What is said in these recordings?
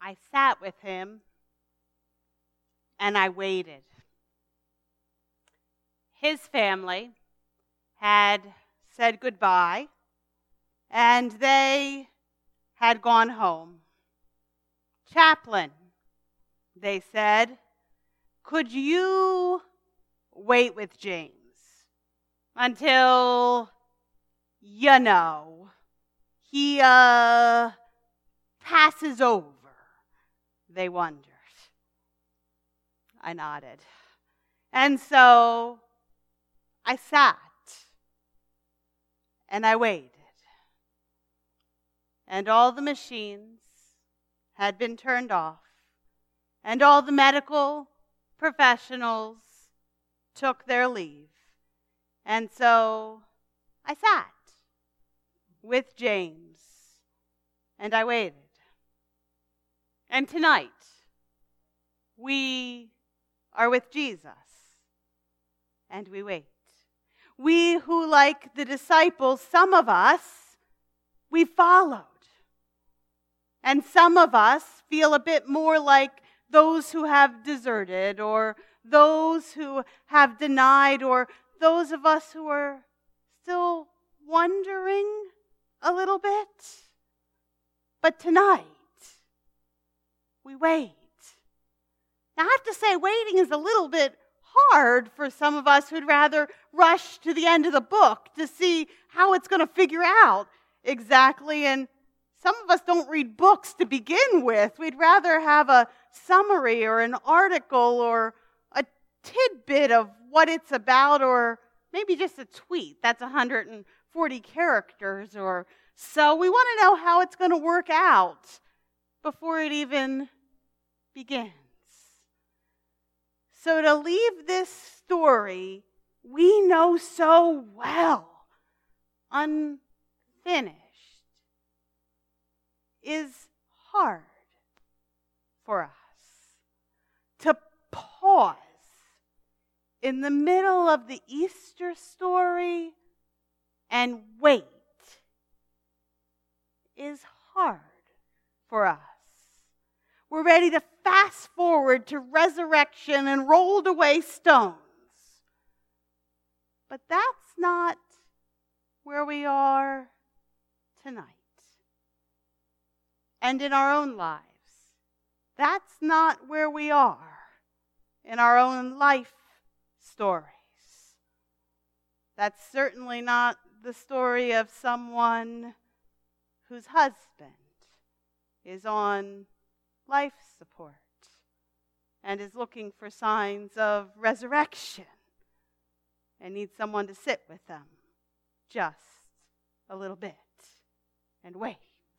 I sat with him and I waited. His family had said goodbye and they had gone home. "Chaplain," they said, "could you wait with James until, he passes over?" They wondered. I nodded. And so I sat and I waited. And all the machines had been turned off, and all the medical professionals took their leave. And so I sat with James and I waited. And tonight, we are with Jesus and we wait. We who, like the disciples, some of us, we followed. And some of us feel a bit more like those who have deserted, or those who have denied, or those of us who are still wondering a little bit. But tonight, we wait. Now, I have to say, waiting is a little bit hard for some of us who'd rather rush to the end of the book to see how it's going to figure out exactly. And some of us don't read books to begin with. We'd rather have a summary or an article or a tidbit of what it's about, or maybe just a tweet. That's 140 characters or so. We want to know how it's going to work out before it even begins. So to leave this story we know so well unfinished is hard for us. To pause in the middle of the Easter story and wait is hard for us. We're ready to fast forward to resurrection and rolled away stones. But that's not where we are tonight. And in our own lives, that's not where we are in our own life stories. That's certainly not the story of someone whose husband is on life support and is looking for signs of resurrection and needs someone to sit with them just a little bit and wait.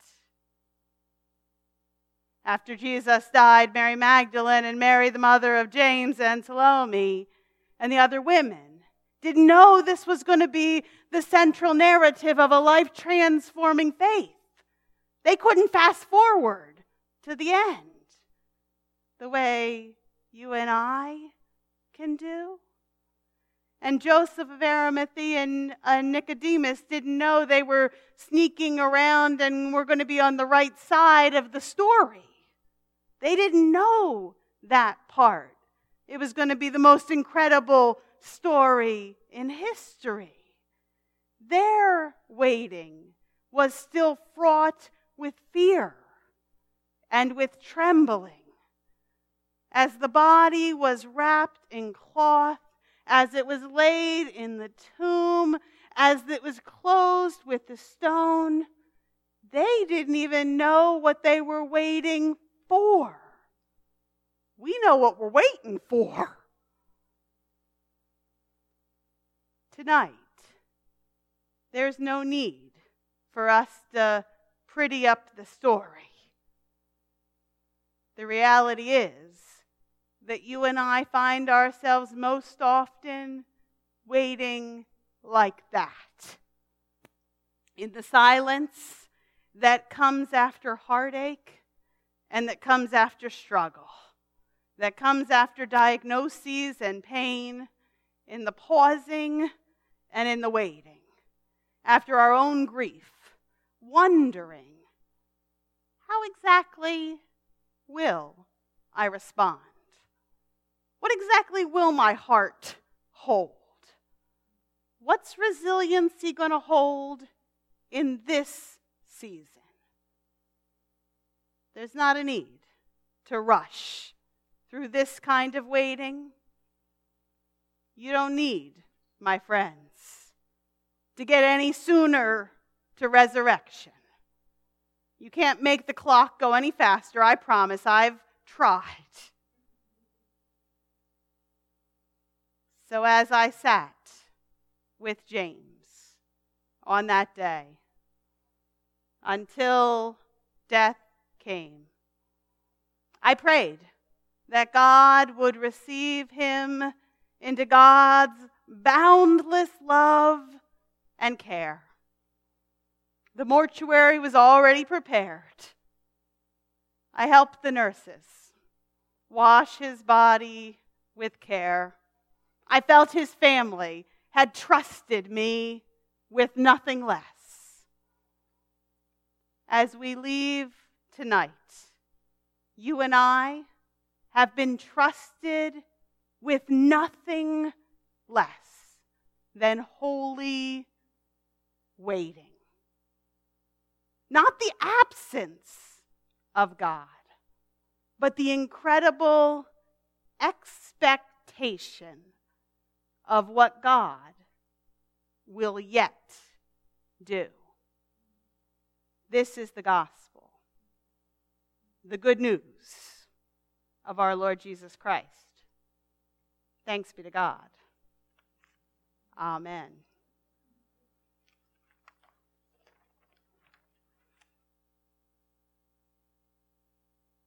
After Jesus died, Mary Magdalene and Mary, the mother of James and Salome, and the other women didn't know this was going to be the central narrative of a life-transforming faith. They couldn't fast forward to the end the way you and I can do. And Joseph of Arimathea and Nicodemus didn't know they were sneaking around and were going to be on the right side of the story. They didn't know that part. It was going to be the most incredible story in history. Their waiting was still fraught with fear and with trembling. As the body was wrapped in cloth, as it was laid in the tomb, as it was closed with the stone, they didn't even know what they were waiting for. We know what we're waiting for. Tonight, there's no need for us to pretty up the story. The reality is that you and I find ourselves most often waiting like that. In the silence that comes after heartache and that comes after struggle, that comes after diagnoses and pain, in the pausing and in the waiting, after our own grief, wondering, how exactly will I respond? What exactly will my heart hold? What's resiliency going to hold in this season? There's not a need to rush through this kind of waiting. You don't need, my friends, to get any sooner to resurrection. You can't make the clock go any faster, I promise. I've tried. So as I sat with James on that day, until death came, I prayed that God would receive him into God's boundless love and care. The mortuary was already prepared. I helped the nurses wash his body with care. I felt his family had trusted me with nothing less. As we leave tonight, you and I have been trusted with nothing less than holy waiting. Not the absence of God, but the incredible expectation of what God will yet do. This is the gospel, the good news of our Lord Jesus Christ. Thanks be to God. Amen.